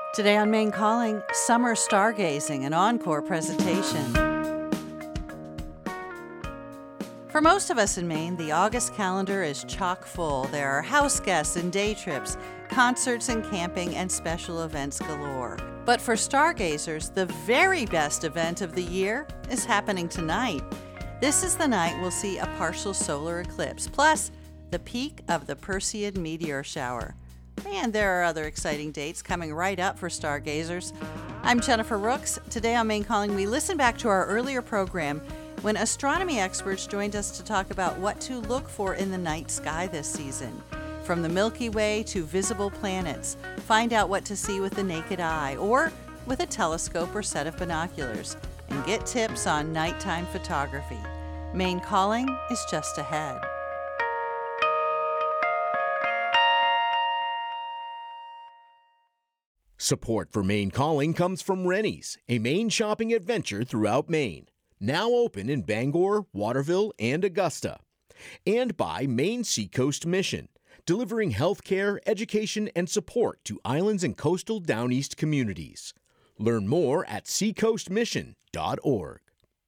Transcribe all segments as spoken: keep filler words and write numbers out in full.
Today on Maine Calling, summer stargazing, an encore presentation. For most of us in Maine, the August calendar is chock full. There are house guests and day trips, concerts and camping, and special events galore. But for stargazers, the very best event of the year is happening tonight. This is the night we'll see a partial solar eclipse, plus the peak of the Perseid meteor shower. And there are other exciting dates coming right up for stargazers. I'm Jennifer Rooks. Today on Maine Calling, we listen back to our earlier program when astronomy experts joined us to talk about what to look for in the night sky this season. From the Milky Way to visible planets, find out what to see with the naked eye or with a telescope or set of binoculars, and get tips on nighttime photography. Maine Calling is just ahead. Support for Maine Calling comes from Rennie's, a Maine shopping adventure throughout Maine. Now open in Bangor, Waterville, and Augusta. And by Maine Seacoast Mission, delivering healthcare, education, and support to islands and coastal Down East communities. Learn more at seacoast mission dot org.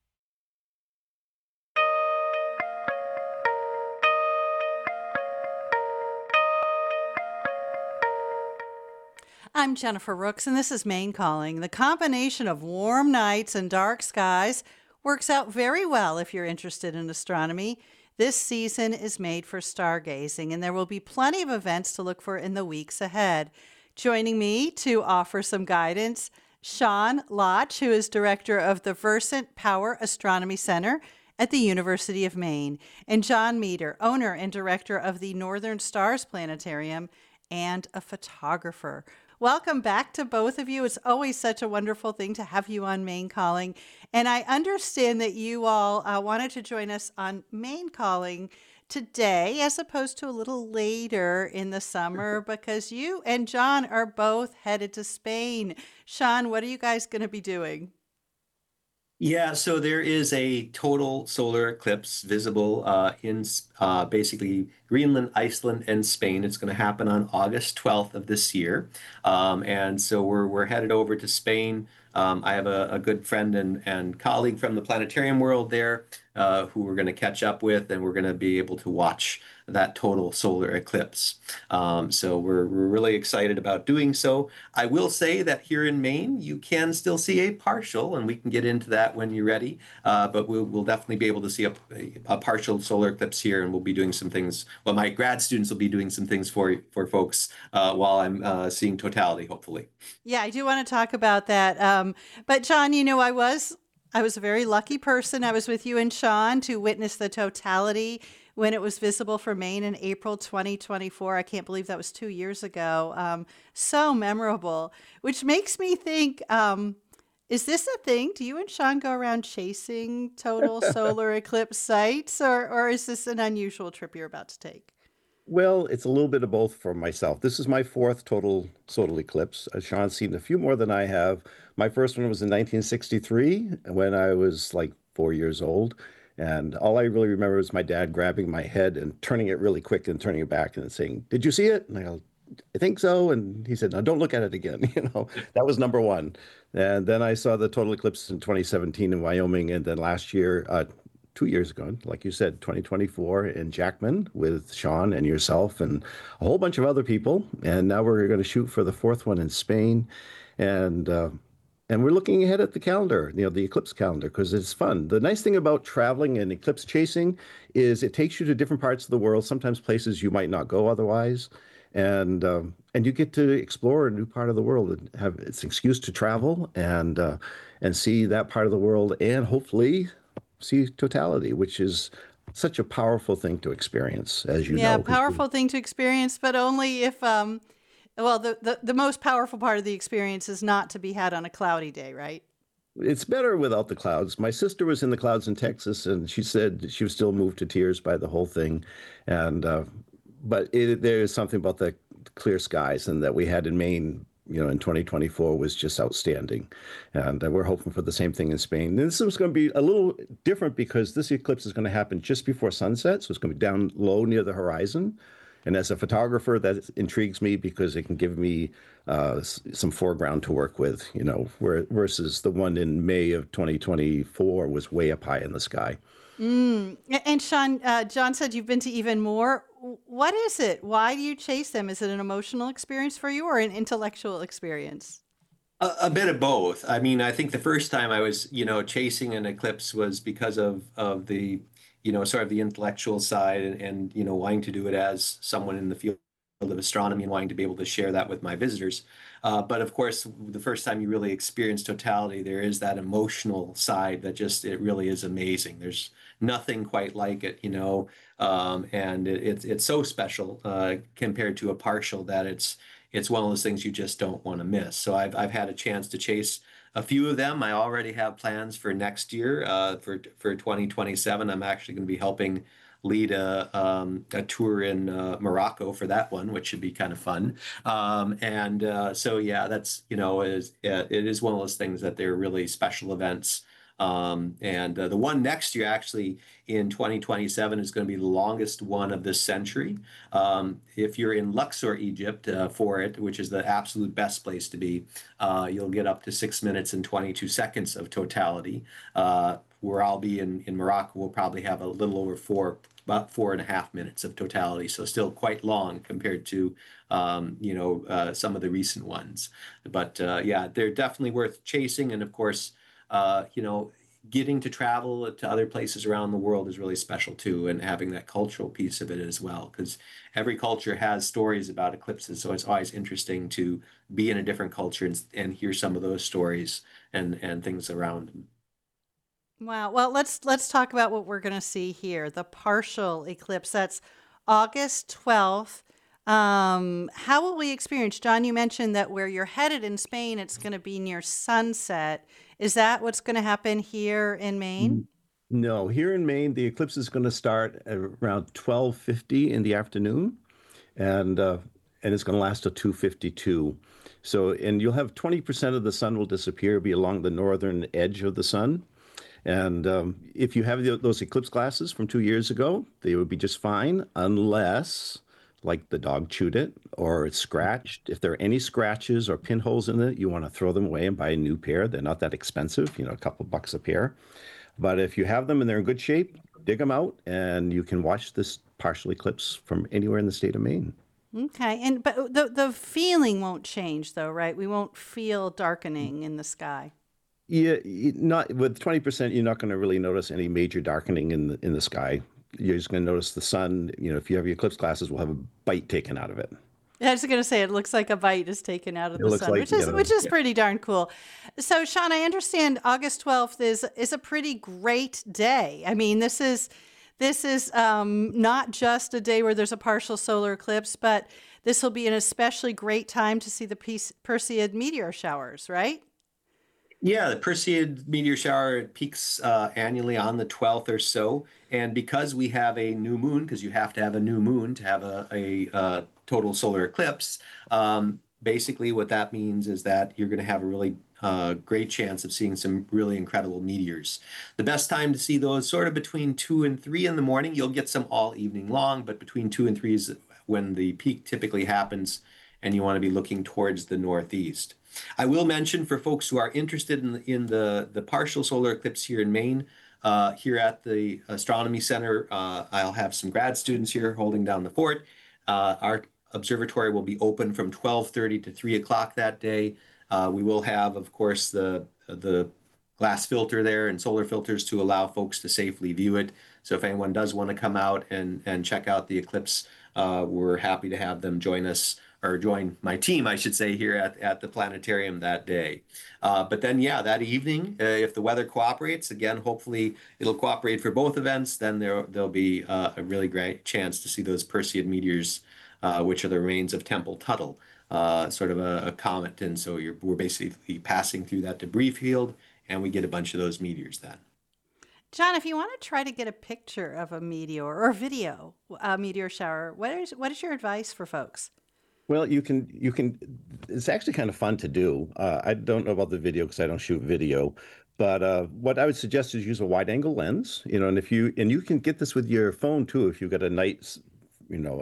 I'm Jennifer Rooks, and this is Maine Calling. The combination of warm nights and dark skies works out very well if you're interested in astronomy. This season is made for stargazing, and there will be plenty of events to look for in the weeks ahead. Joining me to offer some guidance, Sean Lotch, who is director of the Versant Power Astronomy Center at the University of Maine, and John Meter, owner and director of the Northern Stars Planetarium and a photographer. Welcome back to both of you. It's always such a wonderful thing to have you on Maine Calling. And I understand that you all uh, wanted to join us on Maine Calling today, as opposed to a little later in the summer, because you and John are both headed to Spain. Sean, what are you guys going to be doing? Yeah, so there is a total solar eclipse visible uh, in uh, basically Greenland, Iceland, and Spain. It's going to happen on August twelfth of this year. Um, and so we're, we're headed over to Spain. Um, I have a, a good friend and, and colleague from the planetarium world there uh, who we're going to catch up with, and we're going to be able to watch that total solar eclipse. Um, so we're, we're really excited about doing so. I will say that here in Maine, you can still see a partial, and we can get into that when you're ready. Uh, but we'll, we'll definitely be able to see a, a, a partial solar eclipse here, and we'll be doing some things. Well, my grad students will be doing some things for for folks uh, while I'm uh, seeing totality, hopefully. Yeah, I do want to talk about that. Um, but John, you know, I was I was a very lucky person. I was with you and Sean to witness the totality when it was visible for Maine in April twenty twenty-four. I can't believe that was two years ago. Um, so memorable, which makes me think, um, is this a thing? Do you and Sean go around chasing total solar eclipse sites, or, or is this an unusual trip you're about to take? Well, it's a little bit of both for myself. This is my fourth total solar eclipse. Uh, Sean's seen a few more than I have. My first one was in nineteen sixty-three when I was like four years old. And all I really remember was my dad grabbing my head and turning it really quick and turning it back and saying, "Did you see it?" And I go, "I think so." And he said, "No, don't look at it again." You know, that was number one. And then I saw the total eclipse in twenty seventeen in Wyoming. And then last year, uh, two years ago, like you said, twenty twenty-four in Jackman with Sean and yourself and a whole bunch of other people. And now we're going to shoot for the fourth one in Spain. And, uh, and we're looking ahead at the calendar, you know, the eclipse calendar, because it's fun. The nice thing about traveling and eclipse chasing is it takes you to different parts of the world, sometimes places you might not go otherwise. And um, and you get to explore a new part of the world and have it's an excuse to travel and uh, and see that part of the world and hopefully see totality, which is such a powerful thing to experience, as you yeah, know. Yeah, powerful thing to experience, but only if, um, well, the, the, the most powerful part of the experience is not to be had on a cloudy day, right? It's better without the clouds. My sister was in the clouds in Texas, and she said she was still moved to tears by the whole thing. And uh, but it, there is something about the clear skies and that we had in Maine, you know, in twenty twenty-four was just outstanding. And uh, we're hoping for the same thing in Spain. And this is going to be a little different because this eclipse is going to happen just before sunset. So it's going to be down low near the horizon. And as a photographer, that intrigues me because it can give me uh, some foreground to work with, you know, where, versus the one in May of twenty twenty-four was way up high in the sky. Mm. And Sean, uh, John said you've been to even more. What is it? Why do you chase them? Is it an emotional experience for you or an intellectual experience? A, a bit of both. I mean, I think the first time I was, you know, chasing an eclipse was because of of the, you know, sort of the intellectual side and, and you know, wanting to do it as someone in the field of astronomy and wanting to be able to share that with my visitors. Uh, but of course, the first time you really experience totality, there is that emotional side that just, it really is amazing. There's nothing quite like it, you know, um, and it, it's it's so special uh, compared to a partial that it's it's one of those things you just don't want to miss. So I've I've had a chance to chase a few of them. I already have plans for next year, uh, for for twenty twenty-seven. I'm actually going to be helping lead a um, a tour in uh, Morocco for that one, which should be kind of fun. Um, and uh, so yeah, that's you know it is it is one of those things that they're really special events. Um, and uh, the one next year, actually in twenty twenty-seven, is going to be the longest one of this century. Um, if you're in Luxor, Egypt, uh, for it, which is the absolute best place to be, uh, you'll get up to six minutes and twenty-two seconds of totality. Uh, where I'll be in, in Morocco, we'll probably have a little over four, about four and a half minutes of totality. So still quite long compared to, um, you know, uh, some of the recent ones. But uh, yeah, they're definitely worth chasing. And of course, uh, you know, getting to travel to other places around the world is really special too, and having that cultural piece of it as well, because every culture has stories about eclipses. So it's always interesting to be in a different culture and, and hear some of those stories and, and things around them. Wow. Well, let's let's talk about what we're going to see here. The partial eclipse. That's August twelfth. Um, how will we experience? John, you mentioned that where you're headed in Spain, it's going to be near sunset. Is that what's going to happen here in Maine? No, here in Maine, the eclipse is going to start at around twelve fifty in the afternoon, and uh, and it's going to last till two fifty-two. So, and you'll have twenty percent of the sun will disappear, be along the northern edge of the sun. And um, if you have the, those eclipse glasses from two years ago, they would be just fine, unless, like, the dog chewed it or it's scratched. If there are any scratches or pinholes in it, you want to throw them away and buy a new pair. They're not that expensive, you know, a couple bucks a pair. But if you have them and they're in good shape, dig them out and you can watch this partial eclipse from anywhere in the state of Maine. Okay. And but the the feeling won't change though, right? We won't feel darkening in the sky. Yeah, y- not with twenty percent, you're not going to really notice any major darkening in the in the sky. You're just going to notice the sun. You know, if you have your eclipse glasses, will have a bite taken out of it. I was going to say it looks like a bite is taken out of It the looks sun, like, which is you know, which is yeah. pretty darn cool. So, Sean, I understand August twelfth is is a pretty great day. I mean, this is this is um, not just a day where there's a partial solar eclipse, but this will be an especially great time to see the Pers- Perseid meteor showers, right? Yeah, the Perseid meteor shower peaks uh, annually on the twelfth or so. And because we have a new moon, because you have to have a new moon to have a, a, uh total solar eclipse, um, basically what that means is that you're going to have a really uh, great chance of seeing some really incredible meteors. The best time to see those sort of between two and three in the morning. You'll get some all evening long, but between two and three is when the peak typically happens, and you want to be looking towards the northeast. I will mention for folks who are interested in the, in the, the partial solar eclipse here in Maine, uh, here at the Astronomy Center, uh, I'll have some grad students here holding down the fort. Uh, our observatory will be open from twelve thirty to three o'clock that day. Uh, we will have, of course, the, the glass filter there and solar filters to allow folks to safely view it. So if anyone does want to come out and, and check out the eclipse, uh, we're happy to have them join us, or join my team, I should say, here at, at the planetarium that day. Uh, but then, yeah, that evening, uh, if the weather cooperates, again, hopefully it'll cooperate for both events, then there, there'll be uh, a really great chance to see those Perseid meteors, uh, which are the remains of Temple Tuttle, uh, sort of a, a comet. And so you're, we're basically passing through that debris field, and we get a bunch of those meteors then. John, if you want to try to get a picture of a meteor or video, a meteor shower, what is what is your advice for folks? Well, you can, you can, it's actually kind of fun to do. Uh, I don't know about the video because I don't shoot video, but uh, what I would suggest is use a wide angle lens, you know, and if you, and you can get this with your phone too, if you've got a night, you know,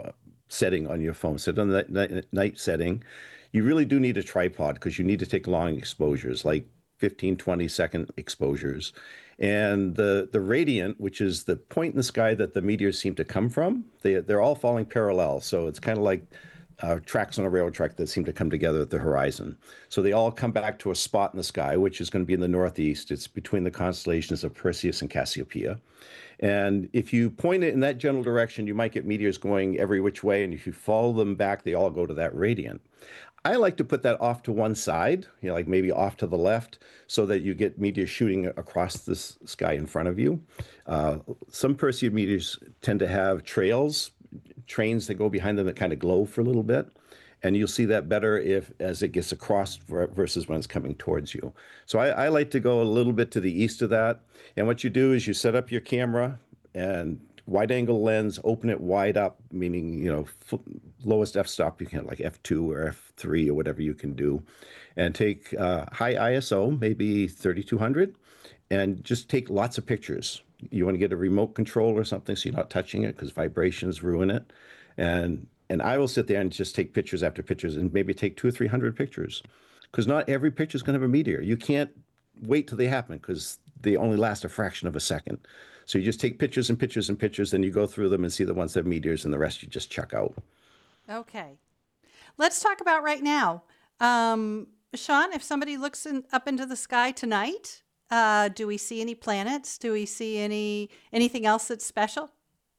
setting on your phone. Set on that night, night setting. You really do need a tripod because you need to take long exposures, like fifteen, twenty second exposures. And the, the radiant, which is the point in the sky that the meteors seem to come from, they, they're all falling parallel. So it's kind of like uh, tracks on a railroad track that seem to come together at the horizon. So they all come back to a spot in the sky, which is going to be in the northeast. It's between the constellations of Perseus and Cassiopeia. And if you point it in that general direction, you might get meteors going every which way. And if you follow them back, they all go to that radiant. I like to put that off to one side, you know, like maybe off to the left, so that you get meteors shooting across the sky in front of you. Uh, some Perseid meteors tend to have trails, trains that go behind them that kind of glow for a little bit. And you'll see that better if as it gets across versus when it's coming towards you. So I, I like to go a little bit to the east of that. And what you do is you set up your camera and wide angle lens, open it wide up, meaning, you know, f- lowest f-stop you can, like F two or F three or whatever you can do, and take uh, high I S O, maybe thirty-two hundred, and just take lots of pictures. You want to get a remote control or something so you're not touching it because vibrations ruin it. And and I will sit there and just take pictures after pictures and maybe take two or three hundred pictures, because not every picture is going to have a meteor. You can't wait till they happen because they only last a fraction of a second. So you just take pictures and pictures and pictures, then you go through them and see the ones that have meteors, and the rest you just check out. Okay. Let's talk about right now. Um, Sean, if somebody looks in, up into the sky tonight, uh, do we see any planets? Do we see any anything else that's special?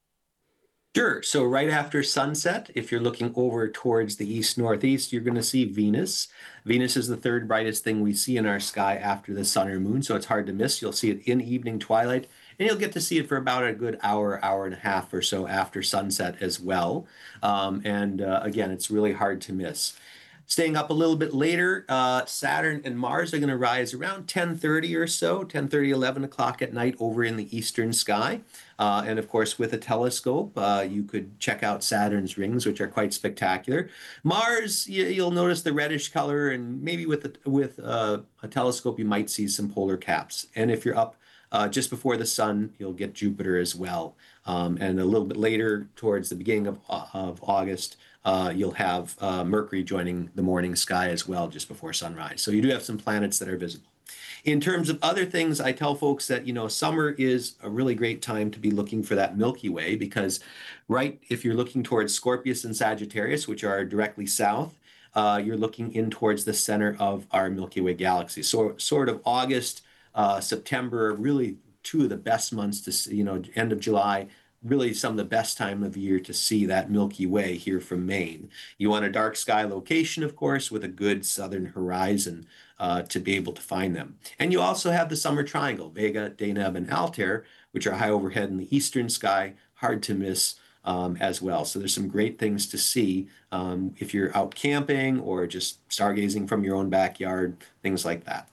Sure. So right after sunset, if you're looking over towards the east-northeast, you're going to see Venus. Venus is the third brightest thing we see in our sky after the sun or moon, so it's hard to miss. You'll see it in evening twilight, and you'll get to see it for about a good hour, hour and a half or so after sunset as well. Um, and uh, again, it's really hard to miss. Staying up a little bit later, uh, Saturn and Mars are going to rise around ten thirty or so, ten thirty, eleven o'clock at night over in the eastern sky. Uh, and of course, with a telescope, uh, you could check out Saturn's rings, which are quite spectacular. Mars, you, you'll notice the reddish color, and maybe with a, with a, a telescope, you might see some polar caps. And if you're up uh, just before the sun, you'll get Jupiter as well. Um, and a little bit later, towards the beginning of, of August, uh, you'll have uh, Mercury joining the morning sky as well, just before sunrise. So you do have some planets that are visible. In terms of other things, I tell folks that, you know, summer is a really great time to be looking for that Milky Way, because right, if you're looking towards Scorpius and Sagittarius, which are directly south, uh, you're looking in towards the center of our Milky Way galaxy. So sort of August, uh, September, really two of the best months to see, you know, end of July, really some of the best time of year to see that Milky Way here from Maine. You want a dark sky location, of course, with a good southern horizon uh, to be able to find them. And you also have the summer triangle, Vega, Deneb, and Altair, which are high overhead in the eastern sky, hard to miss um, as well. So there's some great things to see um, if you're out camping or just stargazing from your own backyard, things like that.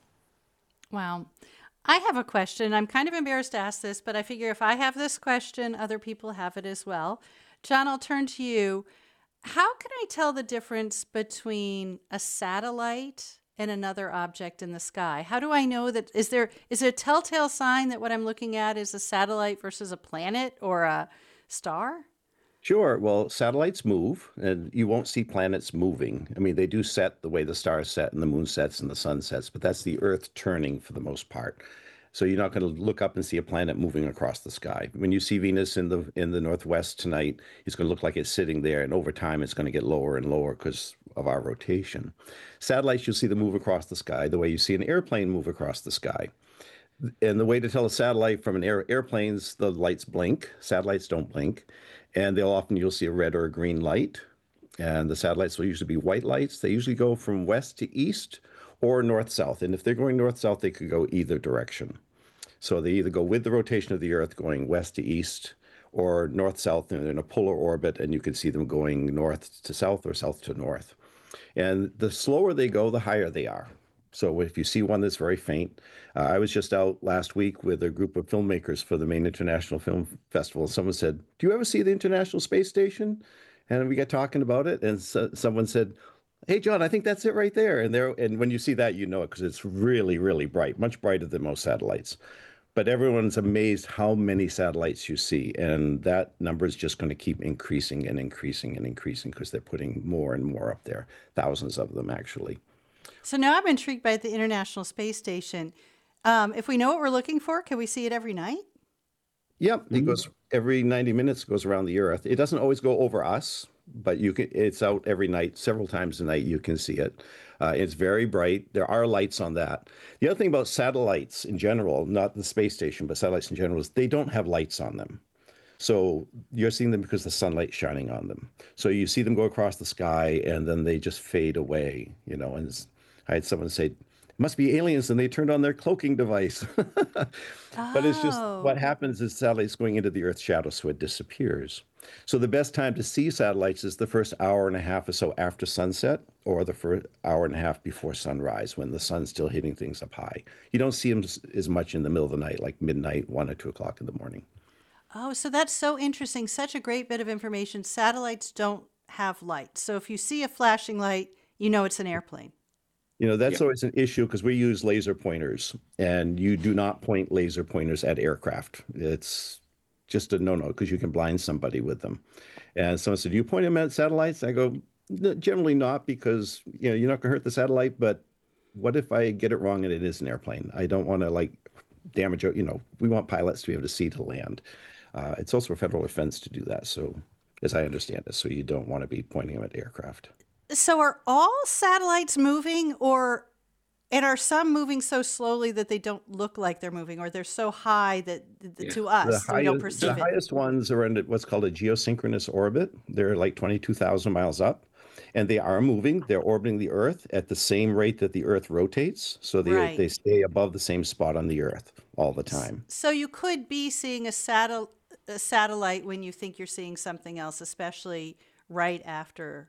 Wow. I have a question. I'm kind of embarrassed to ask this, but I figure if I have this question, other people have it as well. John, I'll turn to you. How can I tell the difference between a satellite and another object in the sky? How do I know that? Is there is there a telltale sign that what I'm looking at is a satellite versus a planet or a star? Sure. Well, satellites move, and you won't see planets moving. I mean, they do set the way the stars set and the moon sets and the sun sets, but that's the Earth turning for the most part. So you're not going to look up and see a planet moving across the sky. When you see Venus in the in the northwest tonight, it's going to look like it's sitting there, and over time it's going to get lower and lower because of our rotation. Satellites, you'll see them move across the sky the way you see an airplane move across the sky. And the way to tell a satellite from an air, airplanes, the lights blink. Satellites don't blink. And they'll often, you'll see a red or a green light. And the satellites will usually be white lights. They usually go from west to east or north-south. And if they're going north-south, they could go either direction. So they either go with the rotation of the Earth going west to east or north-south, and they're in a polar orbit, and you can see them going north to south or south to north. And the slower they go, the higher they are. So if you see one that's very faint, uh, I was just out last week with a group of filmmakers for the Maine International Film Festival. Someone said, "Do you ever see the International Space Station?" And we got talking about it, and so, someone said, "Hey, John, I think that's it right there." And there, and when you see that, you know it because it's really, really bright, much brighter than most satellites. but everyone's amazed how many satellites you see. And that number is just going to keep increasing and increasing and increasing because they're putting more and more up there, thousands of them actually. So now I'm intrigued by the International Space Station. Um, if we know what we're looking for, can we see it every night? Yep, it goes every ninety minutes, goes around the Earth. It doesn't always go over us, but you can. It's out every night, several times a night. You can see it. Uh, it's very bright. There are lights on that. The other thing about satellites in general, not the space station, but satellites in general, is they don't have lights on them. So you're seeing them because the sunlight's shining on them. So you see them go across the sky, and then they just fade away. You know, and I had someone say, must be aliens, and they turned on their cloaking device. But it's just Oh. what happens is satellites going into the Earth's shadow, so it disappears. So the best time to see satellites is the first hour and a half or so after sunset, or the first hour and a half before sunrise, when the sun's still hitting things up high. You don't see them s- as much in the middle of the night, like midnight, one or two o'clock in the morning. Oh, so that's so interesting. Such a great bit of information. Satellites don't have lights. So if you see a flashing light, you know it's an airplane. You know, that's Yeah. always an issue because we use laser pointers, and you do not point laser pointers at aircraft. It's just a no-no because you can blind somebody with them. And someone said, "Do you point them at satellites?" I go, "No, generally not, because you know you're not going to hurt the satellite. But what if I get it wrong and it is an airplane? I don't want to like damage it. You know, we want pilots to be able to see to land. Uh, it's also a federal offense to do that. So, as I understand it, so you don't want to be pointing them at aircraft. So are all satellites moving, or and are some moving so slowly that they don't look like they're moving, or they're so high that th- Yeah. to The us we don't highest, the perceive it? highest ones are in what's called a geosynchronous orbit. They're like twenty-two thousand miles up, and they are moving. They're orbiting the Earth at the same rate that the Earth rotates. So they, Right. they stay above the same spot on the Earth all the time. So you could be seeing a, satel- a satellite when you think you're seeing something else, especially right after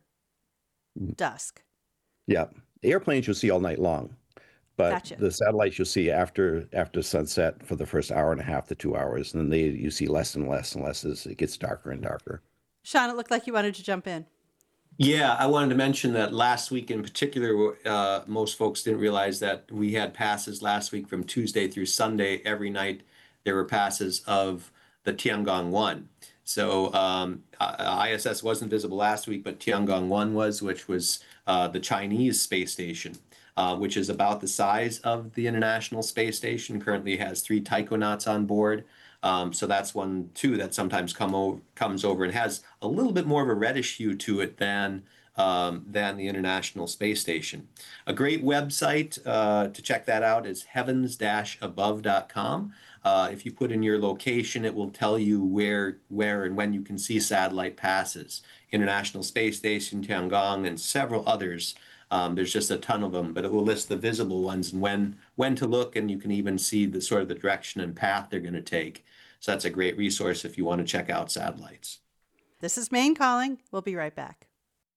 dusk. Yeah. Airplanes you'll see all night long, but Gotcha. the satellites you'll see after after sunset for the first hour and a half to two hours. And then they you see less and less and less as it gets darker and darker. Sean, it looked like you wanted to jump in. Yeah, I wanted to mention that last week in particular, uh, most folks didn't realize that we had passes last week from Tuesday through Sunday. Every night there were passes of the Tiangong one. So um, I S S wasn't visible last week, but Tiangong one was, which was uh, the Chinese space station, uh, which is about the size of the International Space Station. Currently has three taikonauts on board. Um, so that's one too that sometimes come over, comes over and has a little bit more of a reddish hue to it than um, than the International Space Station. A great website uh, to check that out is heavens dash above dot com. Uh, if you put in your location, it will tell you where where and when you can see satellite passes. International Space Station, Tiangong, and several others. Um, there's just a ton of them, but it will list the visible ones and when when to look, and you can even see the sort of the direction and path they're going to take. So that's a great resource if you want to check out satellites. This is Maine Calling. We'll be right back.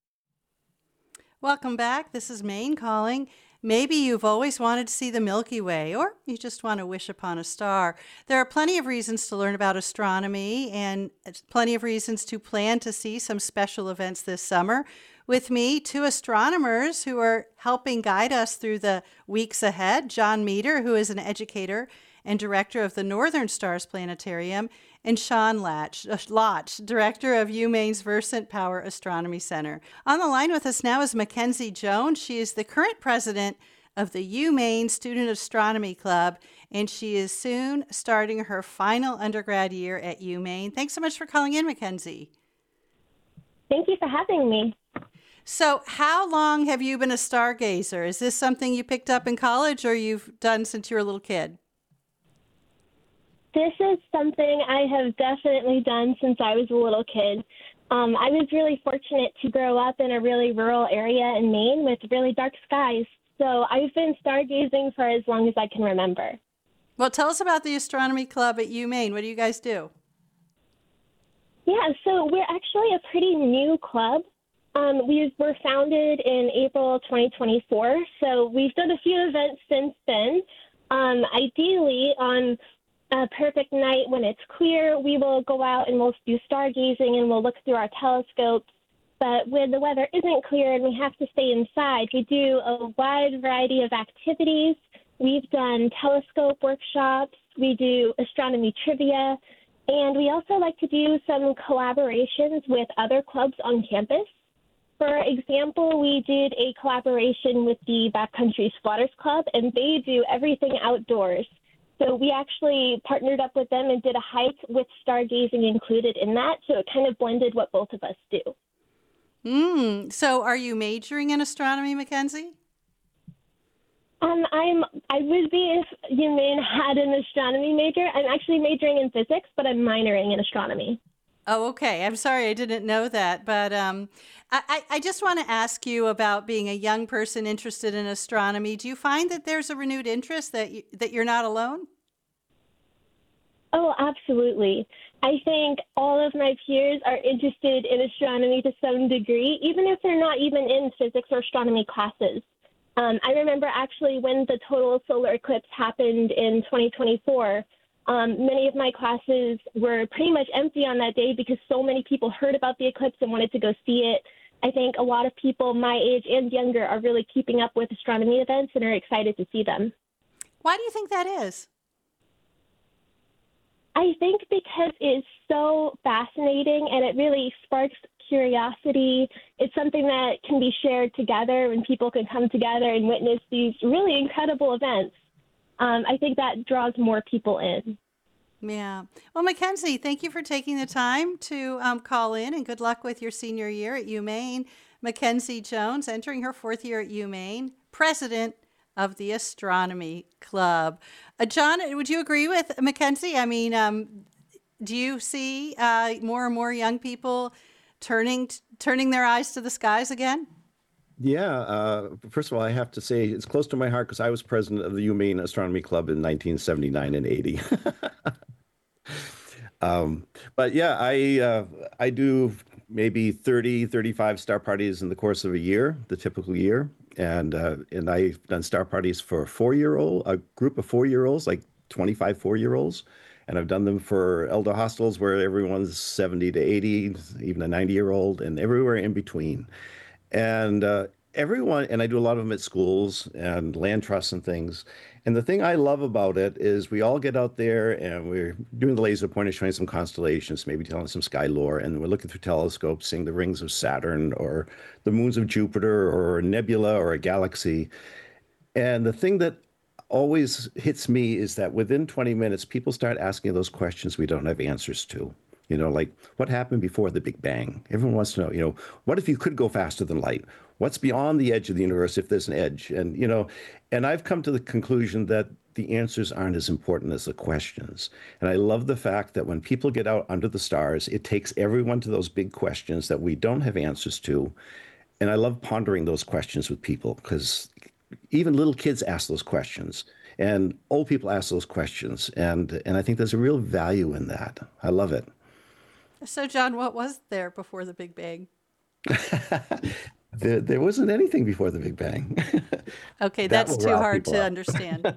Welcome back. This is Maine Calling. Maybe you've always wanted to see the Milky Way, or you just want to wish upon a star. There are plenty of reasons to learn about astronomy and plenty of reasons to plan to see some special events this summer. With me, two astronomers who are helping guide us through the weeks ahead. John Meter, who is an educator and director of the Northern Stars Planetarium, and Sean Latch, uh, Lotch, director of UMaine's Versant Power Astronomy Center. On the line with us now is Mackenzie Jones. She is the current president of the UMaine Student Astronomy Club, and she is soon starting her final undergrad year at UMaine. Thanks so much for calling in, Mackenzie. Thank you for having me. So how long have you been a stargazer? Is this something you picked up in college or you've done since you were a little kid? This is something I have definitely done since I was a little kid. Um, I was really fortunate to grow up in a really rural area in Maine with really dark skies. So I've been stargazing for as long as I can remember. Well, tell us about the Astronomy Club at UMaine. What do you guys do? Yeah, so we're actually a pretty new club. Um, we were founded in April twenty twenty-four, so we've done a few events since then. Um, ideally, on a perfect night when it's clear, we will go out and we'll do stargazing and we'll look through our telescopes. But when the weather isn't clear and we have to stay inside, we do a wide variety of activities. We've done telescope workshops. We do astronomy trivia. And we also like to do some collaborations with other clubs on campus. For example, we did a collaboration with the Backcountry Squatters Club, and they do everything outdoors. So we actually partnered up with them and did a hike with stargazing included in that. So it kind of blended what both of us do. Mm, so are you majoring in astronomy, Mackenzie? Um, I'm, I would be if UMaine had an astronomy major. I'm actually majoring in physics, but I'm minoring in astronomy. Oh, okay. I'm sorry, I didn't know that. But um, I, I I just want to ask you about being a young person interested in astronomy. Do you find that there's a renewed interest, that you, that you're not alone? Oh, absolutely. I think all of my peers are interested in astronomy to some degree, even if they're not even in physics or astronomy classes. Um, I remember actually when the total solar eclipse happened in twenty twenty-four, um, many of my classes were pretty much empty on that day because so many people heard about the eclipse and wanted to go see it. I think a lot of people my age and younger are really keeping up with astronomy events and are excited to see them. Why do you think that is? I think because it's so fascinating and it really sparks curiosity. It's something that can be shared together and people can come together and witness these really incredible events. Um, I think that draws more people in. Yeah. Well, Mackenzie, thank you for taking the time to um, call in, and good luck with your senior year at UMaine. Mackenzie Jones, entering her fourth year at UMaine, president of the Astronomy Club. Uh, John, would you agree with Mackenzie? I mean, um, do you see uh, more and more young people turning turning their eyes to the skies again? Yeah. Uh, first of all, I have to say it's close to my heart because I was president of the UMaine Astronomy Club in nineteen seventy-nine and eighty. um, but yeah, I uh, I do maybe thirty, thirty-five star parties in the course of a year, the typical year. And uh, and I've done star parties for a four-year-old, a group of four-year-olds, like twenty-five four-year-olds. And I've done them for elder hostels where everyone's seventy to eighty, even a ninety-year-old, and everywhere in between. And uh, everyone, and I do a lot of them at schools and land trusts and things. And the thing I love about it is we all get out there and we're doing the laser pointer, showing some constellations, maybe telling some sky lore, and we're looking through telescopes, seeing the rings of Saturn or the moons of Jupiter or a nebula or a galaxy. And the thing that always hits me is that within twenty minutes, people start asking those questions we don't have answers to. You know, like what happened before the Big Bang? Everyone wants to know, you know, what if you could go faster than light? What's beyond the edge of the universe if there's an edge? And, you know, and I've come to the conclusion that the answers aren't as important as the questions. And I love the fact that when people get out under the stars, it takes everyone to those big questions that we don't have answers to. And I love pondering those questions with people because even little kids ask those questions and old people ask those questions. And, and I think there's a real value in that. I love it. So, John, what was there before the Big Bang? there, there wasn't anything before the Big Bang. Okay, That that's will too rile hard people to up. understand.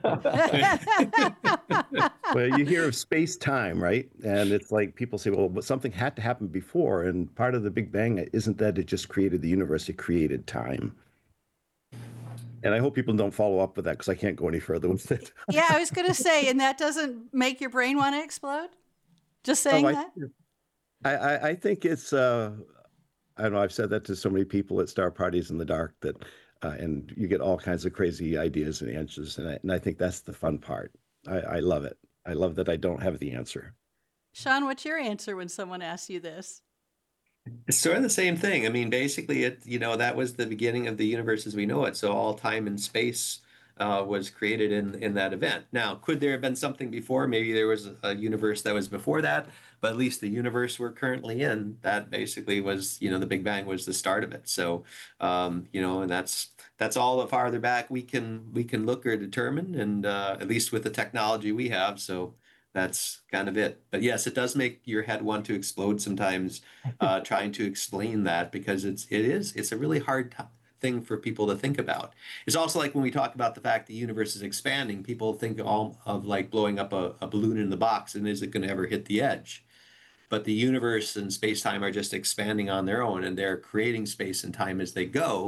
Well, you hear of space time, right? And it's like people say, well, but something had to happen before. And part of the Big Bang isn't that it just created the universe, it created time. And I hope people don't follow up with that because I can't go any further with it. Yeah, I was going to say, and that doesn't make your brain want to explode? Just saying Oh, I, that? I, I I think it's, uh, I don't know, I've said that to so many people at star parties in the dark that, uh, and you get all kinds of crazy ideas and answers. And I, and I think that's the fun part. I, I love it. I love that I don't have the answer. Sean, what's your answer when someone asks you this? It's sort of the same thing. I mean, basically, it you know that was the beginning of the universe as we know it. So all time and space uh, was created in in that event. Now, could there have been something before? Maybe there was a universe that was before that, but at least the universe we're currently in, that basically was, you know, the Big Bang was the start of it. So, um, you know, and that's that's all the farther back we can we can look or determine, and uh, at least with the technology we have. So. That's kind of it. But yes, it does make your head want to explode sometimes, uh, trying to explain that because it's it is it's a really hard t- thing for people to think about. It's also like when we talk about the fact the universe is expanding, people think all of like blowing up a, a balloon in the box and is it going to ever hit the edge? But the universe and space time are just expanding on their own and they're creating space and time as they go.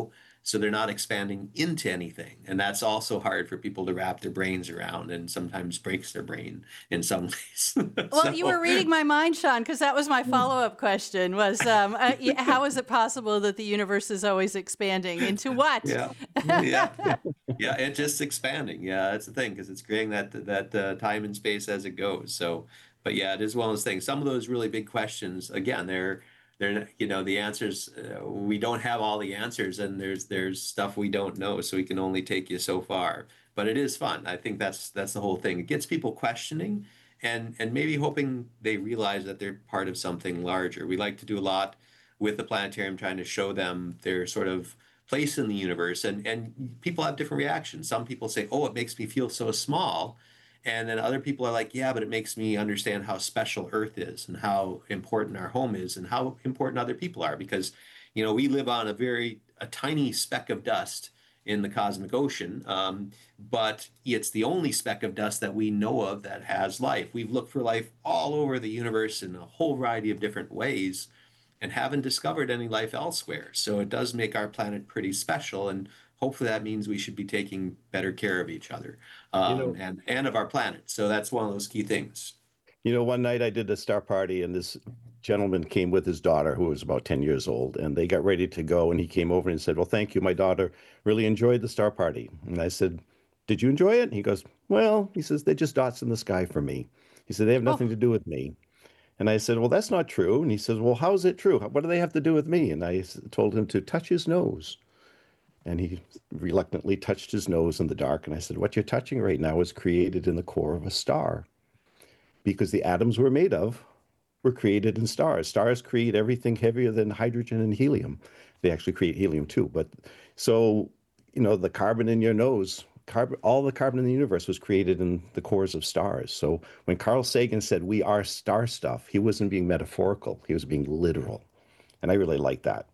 So they're not expanding into anything. And that's also hard for people to wrap their brains around, and sometimes breaks their brain in some ways. Well, So- you were reading my mind, Sean, because that was my follow-up question was, um, uh, y- how is it possible that the universe is always expanding? Into what? Yeah, yeah, yeah. It's just expanding. Yeah, that's the thing, because it's creating that that uh, time and space as it goes. So, but yeah, it is one of those things. Some of those really big questions, again, they're they're you know the answers. Uh, we don't have all the answers, and there's there's stuff we don't know, so we can only take you so far. But it is fun. I think that's that's the whole thing. It gets people questioning, and and maybe hoping they realize that they're part of something larger. We like to do a lot with the planetarium, trying to show them their sort of place in the universe, and and people have different reactions. Some people say, oh, it makes me feel so small, and then other people are like, yeah, but it makes me understand how special Earth is, and how important our home is, and how important other people are, because you know we live on a very a tiny speck of dust in the cosmic ocean, um, but it's the only speck of dust that we know of that has life. We've looked for life all over the universe in a whole variety of different ways, and haven't discovered any life elsewhere. So it does make our planet pretty special, and hopefully that means we should be taking better care of each other, um, You know- and and of our planet. So that's one of those key things. You know, one night I did a star party, and this gentleman came with his daughter, who was about ten years old, and they got ready to go. And he came over and said, well, thank you. My daughter really enjoyed the star party. And I said, did you enjoy it? And he goes, well, he says, they're just dots in the sky for me. He said, they have nothing to do with me. And I said, well, that's not true. And he says, well, how is it true? What do they have to do with me? And I s- told him to touch his nose. And he reluctantly touched his nose in the dark. And I said, what you're touching right now is created in the core of a star, because the atoms we're made of were created in stars. Stars create everything heavier than hydrogen and helium. They actually create helium too. But so, you know, the carbon in your nose, carbon, all the carbon in the universe was created in the cores of stars. So when Carl Sagan said we are star stuff, he wasn't being metaphorical. He was being literal. And I really like that.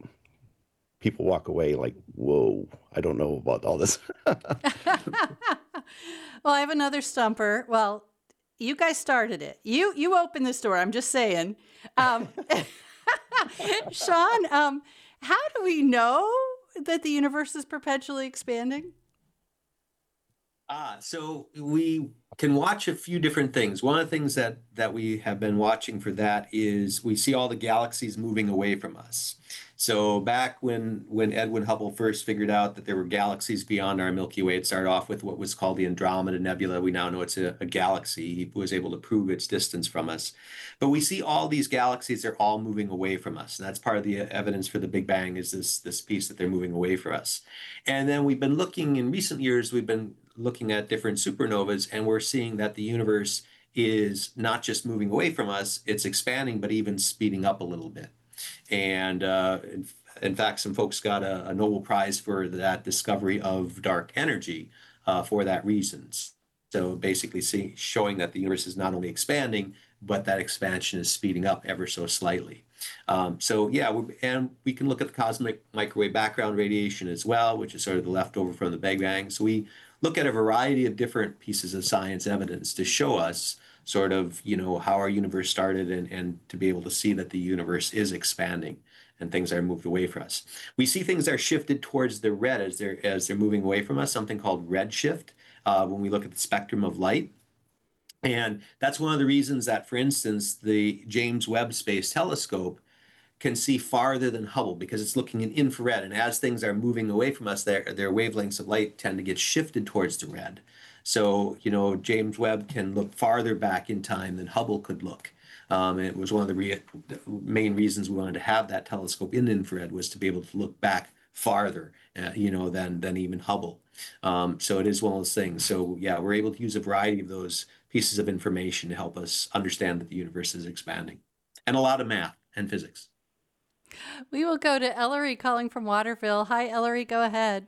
People walk away like, whoa, I don't know about all this. Well, I have another stumper. Well, you guys started it. You you opened this door. I'm just saying. Um, Sean, um, how do we know that the universe is perpetually expanding? Ah, so we can watch a few different things. One of the things that that we have been watching for that is we see all the galaxies moving away from us. So back when when Edwin Hubble first figured out that there were galaxies beyond our Milky Way, it started off with what was called the Andromeda Nebula. We now know it's a, a galaxy. He was able to prove its distance from us. But we see all these galaxies, they're all moving away from us. And that's part of the evidence for the Big Bang, is this, this piece that they're moving away from us. And then we've been looking, in recent years, we've been looking at different supernovas, and we're seeing that the universe is not just moving away from us, it's expanding, but even speeding up a little bit. And uh, in, in fact, some folks got a, a Nobel Prize for that discovery of dark energy uh, for that reason. So basically see, showing that the universe is not only expanding, but that expansion is speeding up ever so slightly. Um, so yeah, we, and we can look at the cosmic microwave background radiation as well, which is sort of the leftover from the Big Bang. So we look at a variety of different pieces of science evidence to show us sort of, you know, how our universe started, and, and to be able to see that the universe is expanding and things are moved away from us. We see things are shifted towards the red as they're, as they're moving away from us, something called redshift, uh, when we look at the spectrum of light. And that's one of the reasons that, for instance, the James Webb Space Telescope can see farther than Hubble, because it's looking in infrared. And as things are moving away from us, their, their wavelengths of light tend to get shifted towards the red. So, you know, James Webb can look farther back in time than Hubble could look. Um, and it was one of the re- main reasons we wanted to have that telescope in infrared, was to be able to look back farther, uh, you know, than, than even Hubble. Um, so it is one of those things. So yeah, we're able to use a variety of those pieces of information to help us understand that the universe is expanding, and a lot of math and physics. We will go to Ellery calling from Waterville. Hi, Ellery, go ahead.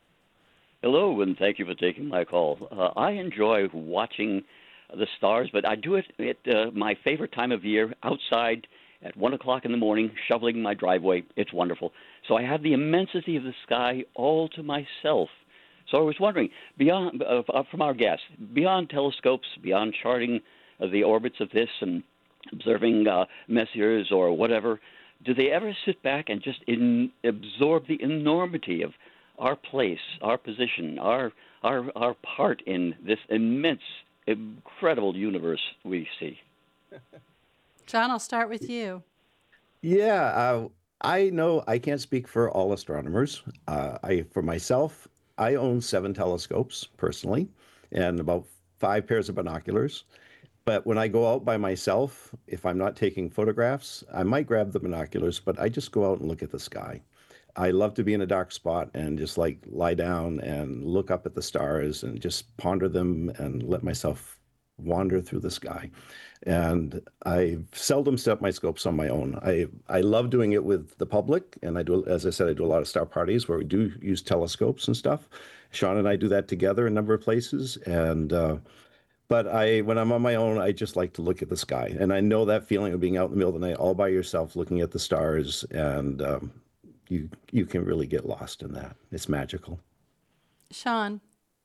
Hello, and thank you for taking my call. Uh, I enjoy watching the stars, but I do it at uh, my favorite time of year, outside at one o'clock in the morning, shoveling my driveway. It's wonderful. So I have the immensity of the sky all to myself. So I was wondering, beyond uh, from our guests, beyond telescopes, beyond charting uh, the orbits of this and observing uh, Messiers or whatever, do they ever sit back and just in, absorb the enormity of our place, our position, our our our part in this immense, incredible universe we see. John, I'll start with you. Yeah, uh, I know I can't speak for all astronomers. Uh, I, for myself, I own seven telescopes personally, and about five pairs of binoculars. But when I go out by myself, if I'm not taking photographs, I might grab the binoculars, but I just go out and look at the sky. I love to be in a dark spot and just like lie down and look up at the stars and just ponder them and let myself wander through the sky. And I seldom set up my scopes on my own. I, I love doing it with the public. And I do, as I said, I do a lot of star parties where we do use telescopes and stuff. Sean and I do that together in a number of places. And, uh, but I, when I'm on my own, I just like to look at the sky. And I know that feeling of being out in the middle of the night all by yourself, looking at the stars. And um, you, you can really get lost in that. It's magical. Sean.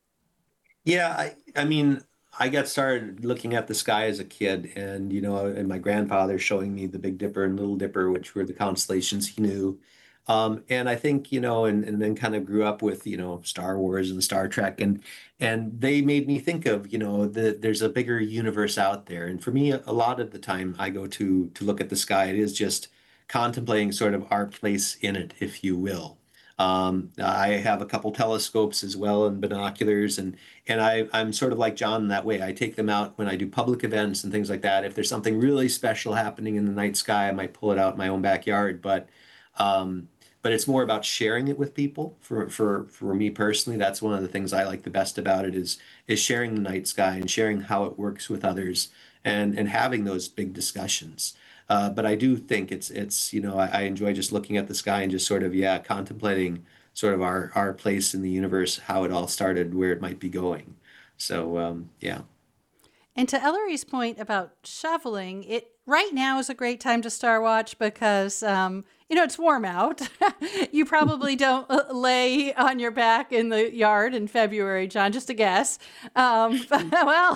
Yeah, I, I mean, I got started looking at the sky as a kid, and you know, and my grandfather showing me the Big Dipper and Little Dipper, which were the constellations he knew. Um, and I think, you know, and, and then kind of grew up with, you know, Star Wars and Star Trek, and and they made me think of, you know, that there's a bigger universe out there. And for me, a lot of the time I go to to look at the sky, it is just contemplating sort of our place in it, if you will. Um, I have a couple telescopes as well and binoculars, and and I, I'm sort of like John in that way. I take them out when I do public events and things like that. If there's something really special happening in the night sky, I might pull it out in my own backyard. But um, but it's more about sharing it with people. For for for me personally, that's one of the things I like the best about it is is sharing the night sky and sharing how it works with others and and having those big discussions. Uh, but I do think it's it's you know I, I enjoy just looking at the sky and just sort of yeah contemplating sort of our our place in the universe, how it all started, where it might be going. So um, yeah. And to Ellery's point about shoveling, it right now is a great time to star watch because um, you know it's warm out. You probably don't lay on your back in the yard in February, John. Just a guess. Um, but, well,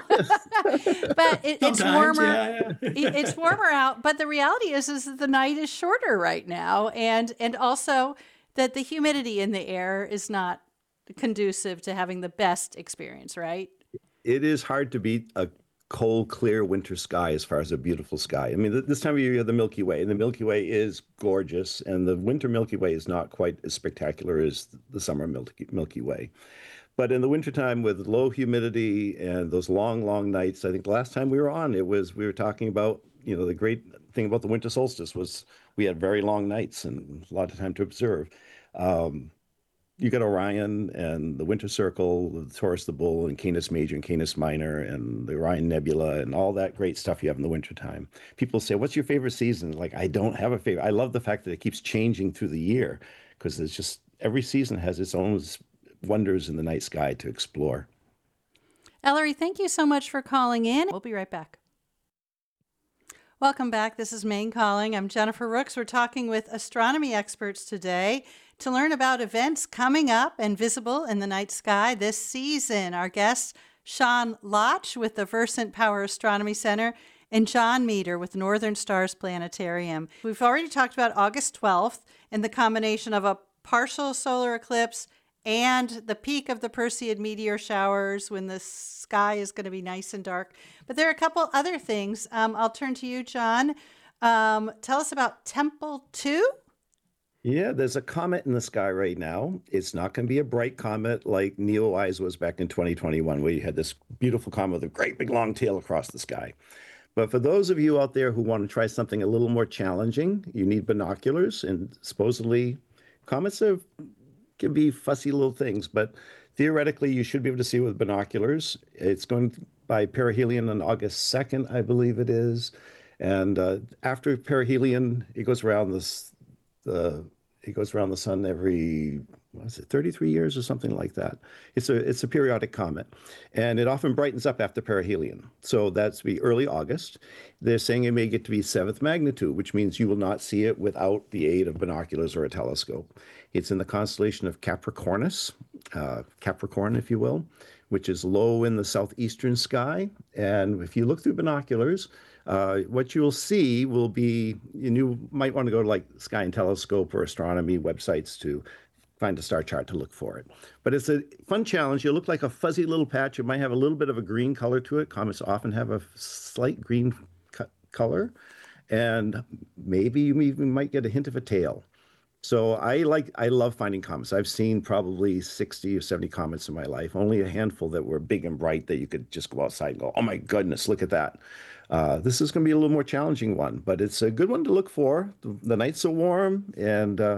but it, it's warmer. Yeah, yeah. it, it's warmer out. But the reality is, is that the night is shorter right now, and and also that the humidity in the air is not conducive to having the best experience. Right. It is hard to beat a cold, clear winter sky as far as a beautiful sky. I mean, th- this time of year, you have the Milky Way, and the Milky Way is gorgeous, and the winter Milky Way is not quite as spectacular as the summer Milky, Milky Way. But in the wintertime with low humidity and those long, long nights, I think the last time we were on, it was, we were talking about, you know, the great thing about the winter solstice was we had very long nights and a lot of time to observe. Um, You got Orion and the Winter Circle, the Taurus the Bull, and Canis Major and Canis Minor, and the Orion Nebula, and all that great stuff you have in the wintertime. People say, what's your favorite season? Like, I don't have a favorite. I love the fact that it keeps changing through the year because it's just every season has its own wonders in the night sky to explore. Ellery, thank you so much for calling in. We'll be right back. Welcome back. This is Maine Calling. I'm Jennifer Rooks. We're talking with astronomy experts today to learn about events coming up and visible in the night sky this season. Our guests, Sean Lotch with the Versant Power Astronomy Center and John Meter with Northern Stars Planetarium. We've already talked about August twelfth and the combination of a partial solar eclipse and the peak of the Perseid meteor showers when the sky is going to be nice and dark. But there are a couple other things. Um, I'll turn to you, John. Um, tell us about Tempel two. Yeah, there's a comet in the sky right now. It's not going to be a bright comet like Neowise was back in twenty twenty-one, where you had this beautiful comet with a great big long tail across the sky. But for those of you out there who want to try something a little more challenging, you need binoculars. And supposedly comets are, can be fussy little things, but theoretically you should be able to see it with binoculars. It's going by perihelion on August second, I believe it is. And uh, after perihelion, it goes around this, the it goes around the sun every, what is it, thirty-three years or something like that. It's a it's a periodic comet, and it often brightens up after perihelion. So that's be early August. They're saying it may get to be seventh magnitude, which means you will not see it without the aid of binoculars or a telescope. It's in the constellation of Capricornus, uh, Capricorn, if you will, which is low in the southeastern sky. And if you look through binoculars, Uh, what you'll see will be, and you might want to go to like Sky and Telescope or astronomy websites to find a star chart to look for it. But it's a fun challenge. You look like a fuzzy little patch. It might have a little bit of a green color to it. Comets often have a slight green co- color, and maybe you even might get a hint of a tail. So I like, I love finding comets. I've seen probably sixty or seventy comets in my life, only a handful that were big and bright that you could just go outside and go, oh my goodness, look at that. Uh, this is going to be a little more challenging one, but it's a good one to look for. The, the nights are warm, and uh,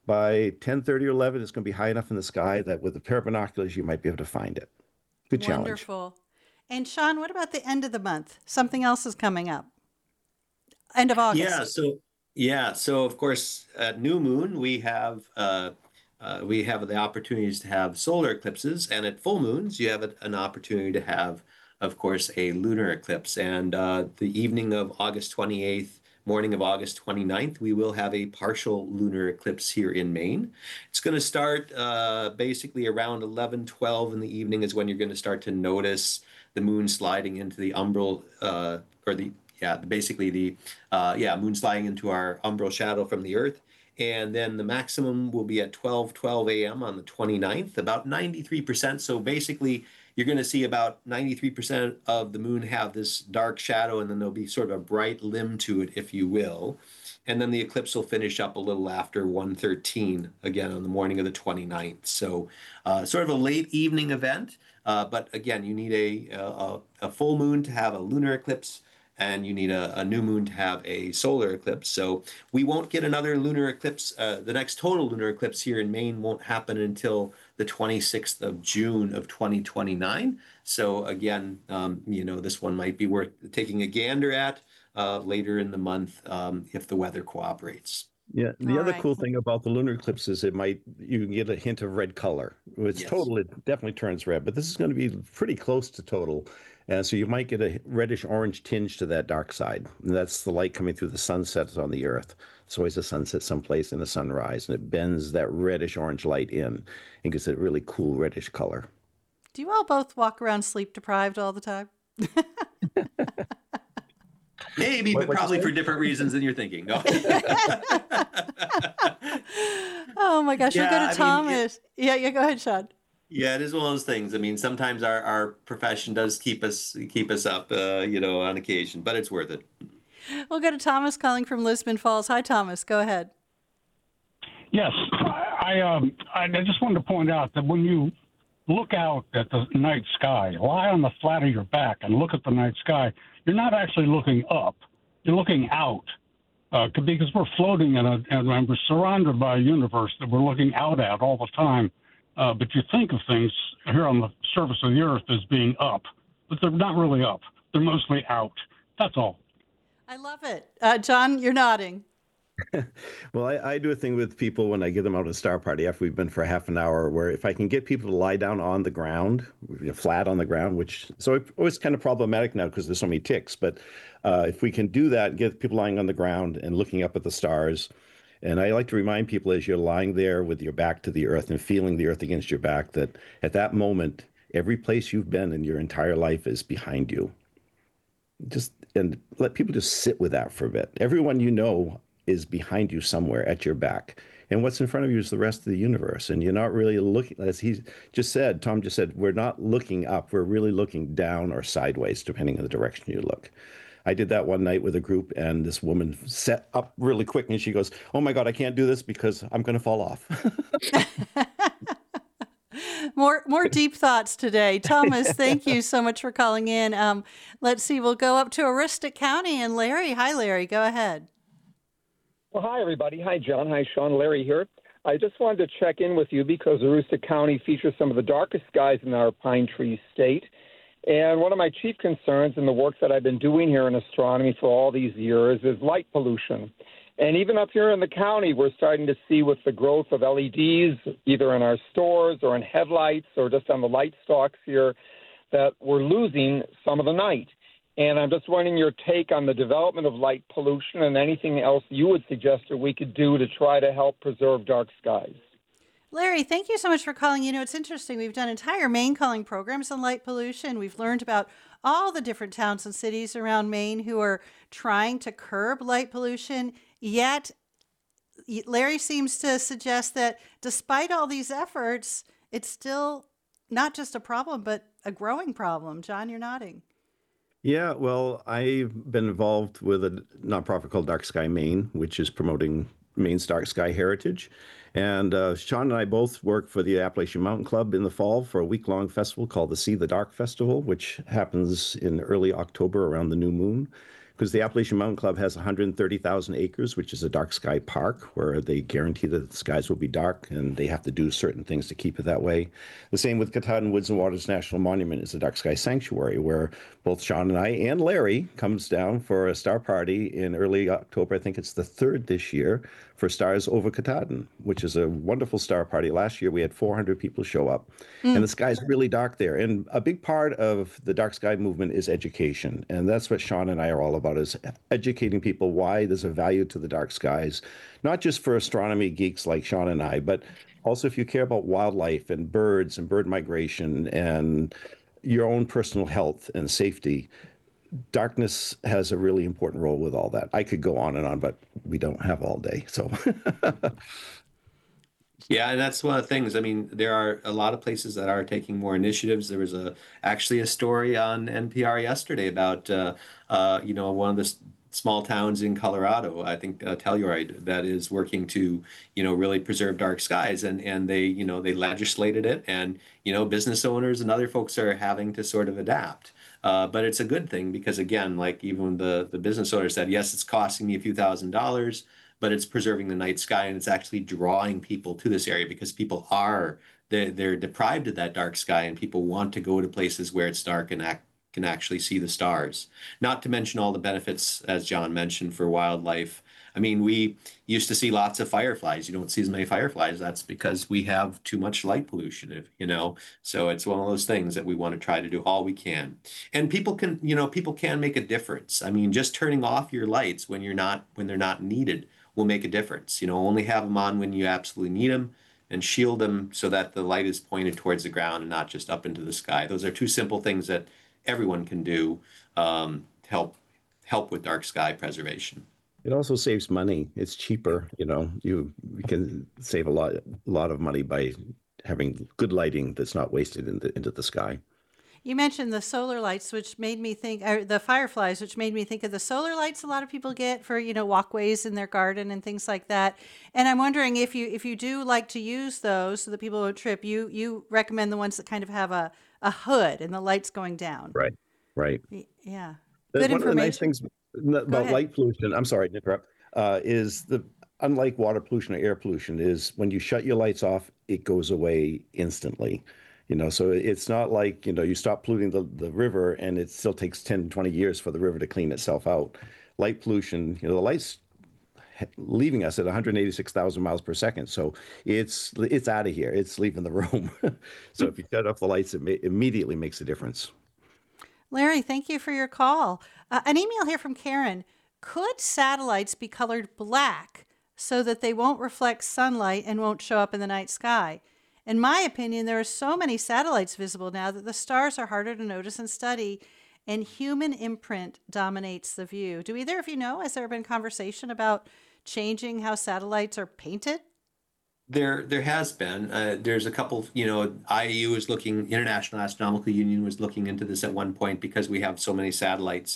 by ten thirty or eleven, it's going to be high enough in the sky that with a pair of binoculars, you might be able to find it. Good challenge. Wonderful. And Sean, what about the end of the month? Something else is coming up. End of August. Yeah. So yeah. So of course, at new moon we have uh, uh, we have the opportunities to have solar eclipses, and at full moons you have a, an opportunity to have, of course, a lunar eclipse. And uh, the evening of August twenty-eighth, morning of August twenty-ninth, we will have a partial lunar eclipse here in Maine. It's going to start uh, basically around eleven, twelve in the evening is when you're going to start to notice the moon sliding into the umbral, uh, or the, yeah, basically the, uh, yeah, moon sliding into our umbral shadow from the Earth. And then the maximum will be at twelve twelve a.m. on the twenty-ninth, about ninety-three percent. So basically, you're going to see about ninety-three percent of the moon have this dark shadow, and then there'll be sort of a bright limb to it, if you will. And then the eclipse will finish up a little after one thirteen, again, on the morning of the twenty-ninth. So uh, sort of a late evening event. Uh, but again, you need a, a, a full moon to have a lunar eclipse, and you need a, a new moon to have a solar eclipse. So we won't get another lunar eclipse. Uh, the next total lunar eclipse here in Maine won't happen until the twenty-sixth of June of twenty twenty-nine. So again, um, you know, this one might be worth taking a gander at uh, later in the month um, if the weather cooperates. Yeah, the All other right. cool thing about the lunar eclipse is it might, you can get a hint of red color. It's Yes. total, it definitely turns red, but this is going to be pretty close to total. And so you might get a reddish orange tinge to that dark side. And that's the light coming through the sunset on the Earth. It's always a sunset someplace and a sunrise, and it bends that reddish orange light in and gives it a really cool reddish color. Do you all both walk around sleep deprived all the time? Maybe, What- but what'd you probably say? for different reasons than you're thinking. No. Oh my gosh, we'll go Yeah, to I mean, it- Thomas. Yeah, yeah, go ahead, Sean. Yeah, it is one of those things. I mean, sometimes our, our profession does keep us keep us up, uh, you know, on occasion, but it's worth it. We'll go to Thomas calling from Lisbon Falls. Hi, Thomas. Go ahead. Yes, I, I, um, I just wanted to point out that when you look out at the night sky, lie on the flat of your back and look at the night sky, you're not actually looking up. You're looking out uh, because we're floating in a, and we're surrounded by a universe that we're looking out at all the time. Uh, but you think of things here on the surface of the Earth as being up, but they're not really up. They're mostly out. That's all. I love it. Uh, John, you're nodding. Well, I, I do a thing with people when I get them out at a star party after we've been for half an hour, where if I can get people to lie down on the ground, you know, flat on the ground, which so it's always kind of problematic now because there's so many ticks. But uh, if we can do that, get people lying on the ground and looking up at the stars. And I like to remind people as you're lying there with your back to the earth and feeling the earth against your back, that at that moment, every place you've been in your entire life is behind you. Just and let people just sit with that for a bit. Everyone you know is behind you somewhere at your back. And what's in front of you is the rest of the universe. And you're not really looking, as he just said, Tom just said, we're not looking up. We're really looking down or sideways, depending on the direction you look. I did that one night with a group, and this woman sat up really quick, and she goes, oh my God, I can't do this because I'm going to fall off. More more deep thoughts today. Thomas, thank you so much for calling in. Um, let's see, we'll go up to Aroostook County, and Larry. Hi, Larry. Go ahead. Well, hi, everybody. Hi, John. Hi, Sean. Larry here. I just wanted to check in with you because Aroostook County features some of the darkest skies in our Pine Tree State. And one of my chief concerns in the work that I've been doing here in astronomy for all these years is light pollution. And even up here in the county, we're starting to see with the growth of L E Ds, either in our stores or in headlights or just on the light stalks here, that we're losing some of the night. And I'm just wondering your take on the development of light pollution and anything else you would suggest that we could do to try to help preserve dark skies. Larry, thank you so much for calling. You know, it's interesting. We've done entire Maine calling programs on light pollution. We've learned about all the different towns and cities around Maine who are trying to curb light pollution, yet Larry seems to suggest that despite all these efforts, it's still not just a problem, but a growing problem. John, you're nodding. Yeah, well, I've been involved with a nonprofit called Dark Sky Maine, which is promoting Maine's dark sky heritage. And uh, Sean and I both work for the Appalachian Mountain Club in the fall for a week-long festival called the See the Dark Festival, which happens in early October around the new moon. Because the Appalachian Mountain Club has one hundred thirty thousand acres, which is a dark sky park where they guarantee that the skies will be dark and they have to do certain things to keep it that way. The same with Katahdin Woods and Waters National Monument is a dark sky sanctuary where both Sean and I and Larry comes down for a star party in early October. I think it's the third this year for Stars Over Katahdin, which is a wonderful star party. Last year we had four hundred people show up mm. and the sky's really dark there. And a big part of the dark sky movement is education. And that's what Sean and I are all about, is educating people why there's a value to the dark skies, not just for astronomy geeks like Sean and I, but also if you care about wildlife and birds and bird migration and your own personal health and safety. Darkness has a really important role with all that. I could go on and on, but we don't have all day. So, yeah, and that's one of the things. I mean, there are a lot of places that are taking more initiatives. There was a actually a story on N P R yesterday about uh, uh, you know one of the s- small towns in Colorado. I think uh, Telluride, that is working to you know really preserve dark skies, and and they you know they legislated it, and you know business owners and other folks are having to sort of adapt. Uh, but it's a good thing because, again, like even the, the business owner said, yes, it's costing me a few thousand dollars, but it's preserving the night sky and it's actually drawing people to this area because people are, they're, they're deprived of that dark sky and people want to go to places where it's dark and act, can actually see the stars. Not to mention all the benefits, as John mentioned, for wildlife. I mean, we used to see lots of fireflies. You don't see as many fireflies. That's because we have too much light pollution, if, you know. So it's one of those things that we want to try to do all we can. And people can, you know, people can make a difference. I mean, just turning off your lights when you're not, when they're not needed will make a difference. You know, only have them on when you absolutely need them and shield them so that the light is pointed towards the ground and not just up into the sky. Those are two simple things that everyone can do um, to help help with dark sky preservation. It also saves money. It's cheaper. You know, you, you can save a lot, a lot of money by having good lighting that's not wasted in the, into the sky. You mentioned the solar lights, which made me think, or the fireflies, which made me think of the solar lights a lot of people get for, you know, walkways in their garden and things like that. And I'm wondering if you if you do like to use those so that people don't trip, you you recommend the ones that kind of have a, a hood and the lights going down. Right, right. Yeah. That's Good one information. of the nice things about light pollution, I'm sorry to interrupt, uh, is the, unlike water pollution or air pollution, is when you shut your lights off, it goes away instantly. You know, so it's not like, you know, you stop polluting the, the river and it still takes ten, twenty years for the river to clean itself out. Light pollution, you know, the light's leaving us at one hundred eighty-six thousand miles per second. So it's it's out of here. It's leaving the room. So if you shut off the lights, it may, immediately makes a difference. Larry, thank you for your call. Uh, an email here from Karen. Could satellites be colored black so that they won't reflect sunlight and won't show up in the night sky? In my opinion, there are so many satellites visible now that the stars are harder to notice and study, and human imprint dominates the view. Do either of you know, has there been conversation about changing how satellites are painted? There, there has been. Uh, there's a couple. You know, I A U is looking. International Astronomical Union was looking into this at one point because we have so many satellites,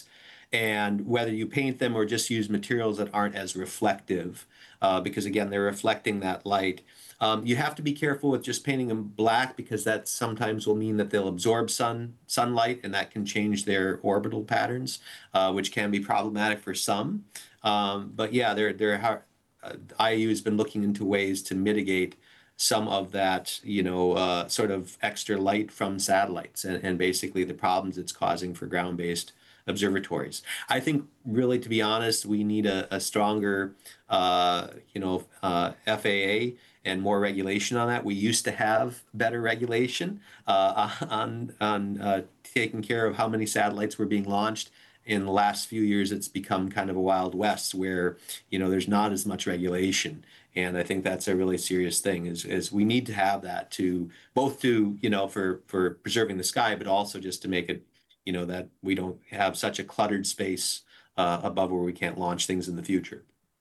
and whether you paint them or just use materials that aren't as reflective, uh, because again, they're reflecting that light. Um, you have to be careful with just painting them black because that sometimes will mean that they'll absorb sun sunlight, and that can change their orbital patterns, uh, which can be problematic for some. Um, but yeah, they're they're. Uh, I A U has been looking into ways to mitigate some of that, you know, uh, sort of extra light from satellites and, and basically the problems it's causing for ground-based observatories. I think, really, to be honest, we need a, a stronger, uh, you know, uh, F A A and more regulation on that. We used to have better regulation uh, on on uh, taking care of how many satellites were being launched. In the last few years, it's become kind of a Wild West where, you know, there's not as much regulation. And I think that's a really serious thing is, is we need to have that to both to, you know, for, for preserving the sky, but also just to make it, you know, that we don't have such a cluttered space uh, above where we can't launch things in the future.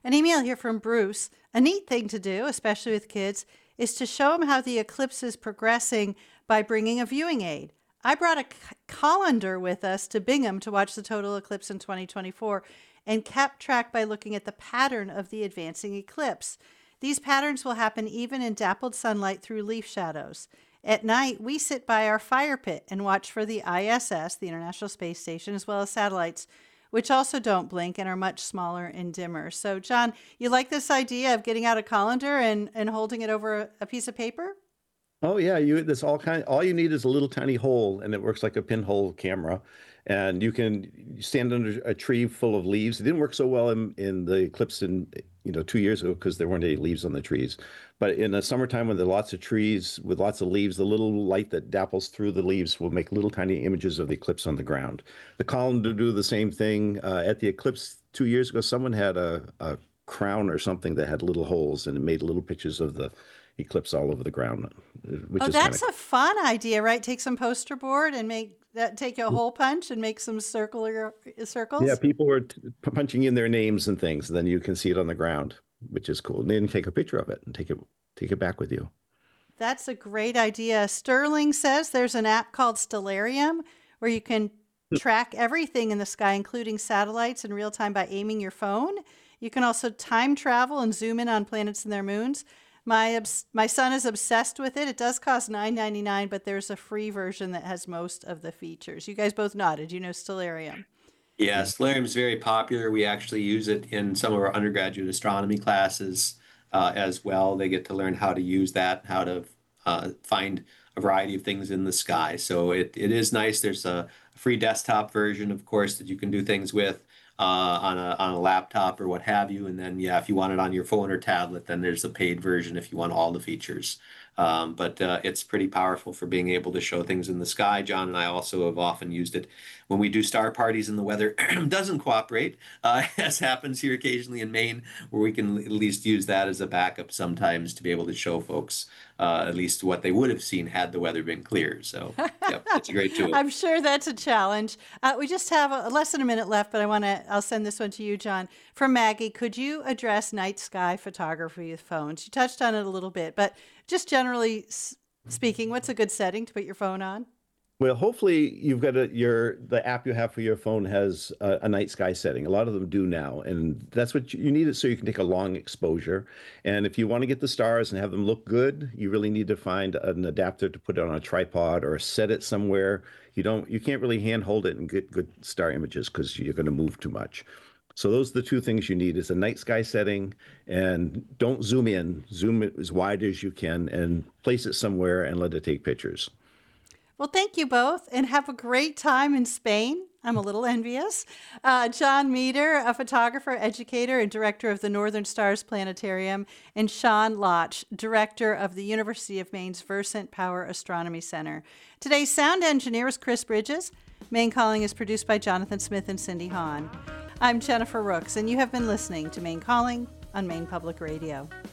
An email here from Bruce. A neat thing to do, especially with kids, is to show them how the eclipse is progressing by bringing a viewing aid. I brought a c- colander with us to Bingham to watch the total eclipse in twenty twenty-four and kept track by looking at the pattern of the advancing eclipse. These patterns will happen even in dappled sunlight through leaf shadows. At night, we sit by our fire pit and watch for the I S S, the International Space Station, as well as satellites, which also don't blink and are much smaller and dimmer. So, John, you like this idea of getting out a colander and, and holding it over a, a piece of paper? Oh yeah, you this all kind all you need is a little tiny hole, and it works like a pinhole camera. And you can stand under a tree full of leaves. It didn't work so well in, in the eclipse in you know two years ago because there weren't any leaves on the trees. But in the summertime when there are lots of trees with lots of leaves, the little light that dapples through the leaves will make little tiny images of the eclipse on the ground. The colander do the same thing. Uh, at the eclipse two years ago, someone had a, a crown or something that had little holes, and it made little pictures of the eclipse all over the ground. Which oh, is that's kinda... a fun idea, right? Take some poster board and make that. Take a hole punch and make some circular circles. Yeah, people were t- punching in their names and things, and then you can see it on the ground, which is cool. And then take a picture of it and take it take it back with you. That's a great idea. Sterling says there's an app called Stellarium where you can track everything in the sky, including satellites, in real time by aiming your phone. You can also time travel and zoom in on planets and their moons. My obs- my son is obsessed with it. It does cost nine ninety-nine, but there's a free version that has most of the features. You guys both nodded. You know Stellarium. Yeah, Stellarium is very popular. We actually use it in some of our undergraduate astronomy classes uh, as well. They get to learn how to use that, how to uh, find a variety of things in the sky. So it, it is nice. There's a free desktop version, of course, that you can do things with. Uh, on a on a laptop or what have you, and then yeah, if you want it on your phone or tablet, then there's a paid version if you want all the features. Um, but uh, it's pretty powerful for being able to show things in the sky. John and I also have often used it when we do star parties and the weather doesn't cooperate, uh, as happens here occasionally in Maine, where we can at least use that as a backup sometimes to be able to show folks uh, at least what they would have seen had the weather been clear. So yeah, it's a great tool. I'm sure that's a challenge. Uh, we just have a, less than a minute left, but I want to. I'll send this one to you, John. From Maggie, could you address night sky photography with phones? You touched on it a little bit, but just generally speaking, what's a good setting to put your phone on? Well, hopefully you've got a, your the app you have for your phone has a, a night sky setting. A lot of them do now, and that's what you, you need it so you can take a long exposure. And if you want to get the stars and have them look good, you really need to find an adapter to put it on a tripod or set it somewhere. You don't, you can't really hand hold it and get good star images because you're going to move too much. So those are the two things you need: is a night sky setting, and don't zoom in. Zoom it as wide as you can and place it somewhere and let it take pictures. Well, thank you both, and have a great time in Spain. I'm a little envious. Uh, John Meter, a photographer, educator, and director of the Northern Stars Planetarium, and Sean Lotch, director of the University of Maine's Versant Power Astronomy Center. Today's sound engineer is Chris Bridges. Maine Calling is produced by Jonathan Smith and Cindy Hahn. I'm Jennifer Rooks, and you have been listening to Maine Calling on Maine Public Radio.